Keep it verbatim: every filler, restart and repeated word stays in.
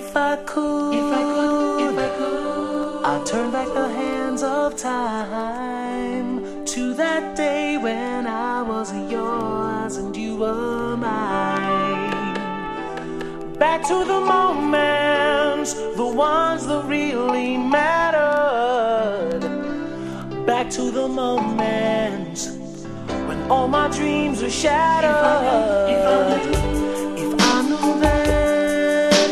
If I could, if I could, if I could, I'd turn back the hands of time to that day when I was yours and you were mine. Back to the moments, the ones that really mattered. Back to the moments when all my dreams were shattered. If I, if I